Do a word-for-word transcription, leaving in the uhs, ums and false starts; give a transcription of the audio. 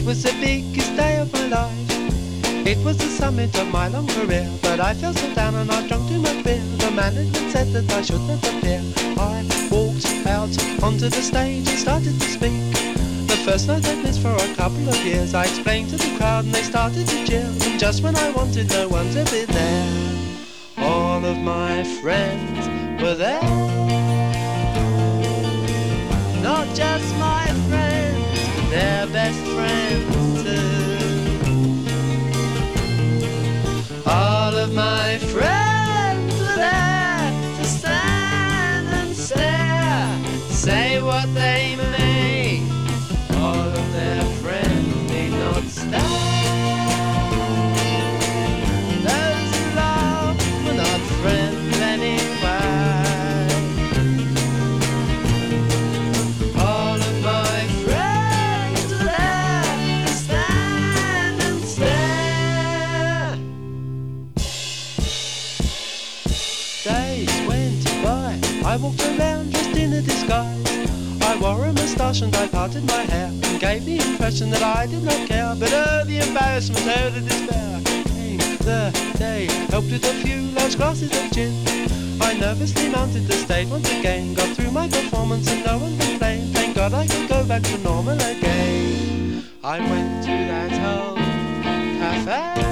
was the biggest day of my life. It was the summit of my long career, but I felt so down and I drunk too much beer. The management said that I shouldn't appear. I walked out onto the stage and started to speak. The first night I'd missed for a couple of years. I explained to the crowd and they started to cheer. And just when I wanted no one to be there, all of my friends were there. Not just my friends, their best friends too. All of my friends were there to stand and stare, say what they may. All of their friends need not stand. Those who loved were not friends anyway. All of my friends were there to stand and stare. Days went by, I walked around dressed in a disguise. I wore a moustache and I parted my hair and gave the impression that I did not care. But oh, the embarrassment, oh, the despair. Came the day, helped with a few large glasses of gin. I nervously mounted the stage once again, got through my performance and no one complained. Thank God I could go back to normal again. I went to that old cafe.